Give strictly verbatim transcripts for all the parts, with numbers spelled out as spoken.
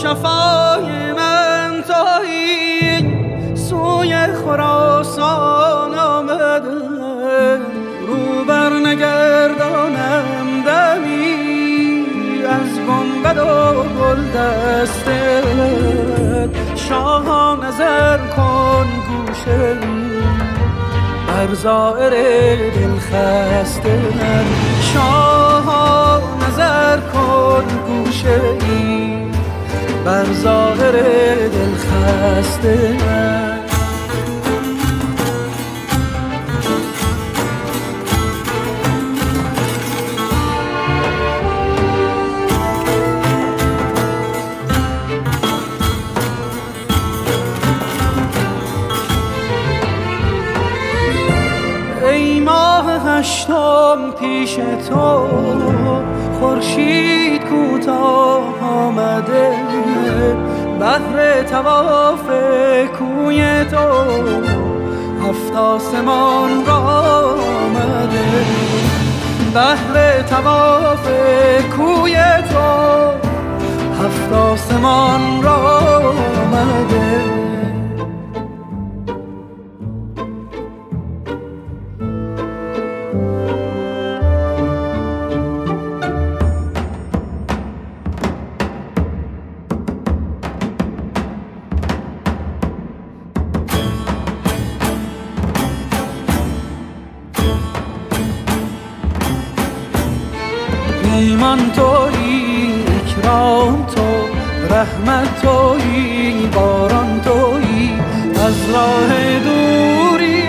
شفای من تویی، سوی خراسان آمده رو بر نگردانم دمی از گنبد و گل دستت. شاه نظر کن گوشه بر زائر دل خسته من، شاه نظر کن گوشه ای بر زائر دل خسته من. ای ماه هشتم پیش تو خورشید کوتاه آمده، بهر طواف کوی تو هفت آسمان را آمده، بهر طواف کوی تو هفت آسمان را آمده. ایمان تویی، اکرام تو، رحمت تویی، باران تویی، از راه دوری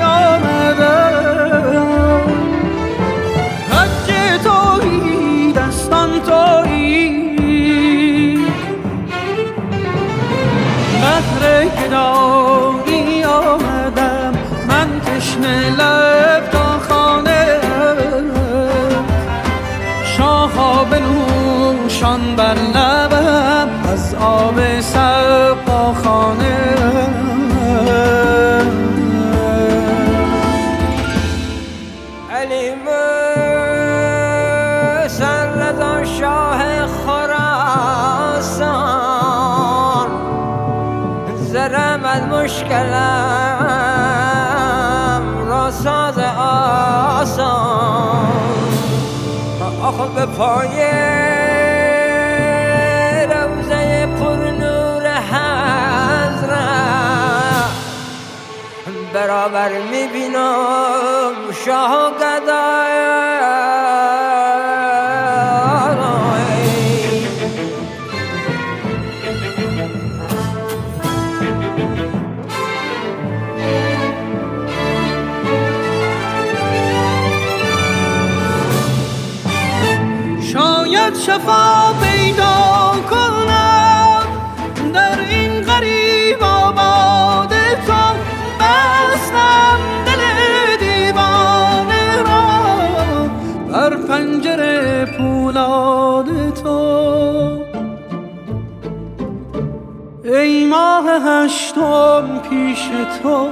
آمدم. حج تویی، دستان تویی، بهر گدایی آمدم من تشنه لب تا خانه. شاها بنوشان بر لبم از آب سقاخانه. علی موسی رضا شاه خراسان، زرم از مشکلم را ساز آسان. آخه به پای روزه پر نور حضرت برابر میبینم شاه و گدای. شاید شفا پیدا کنم در این غریب آباد تو، بستم دل دیوانه را بر پنجره پولاد تو. ای ماه هشتم پیش تو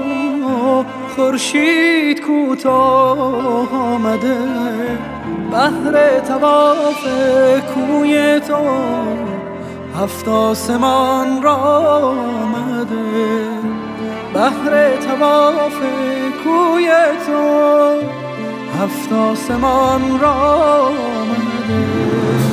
خورشید کوتاه آمده، بهر طواف کوی تو هفت آسمان را آمده، بهر طواف کوی تو هفت آسمان را آمده.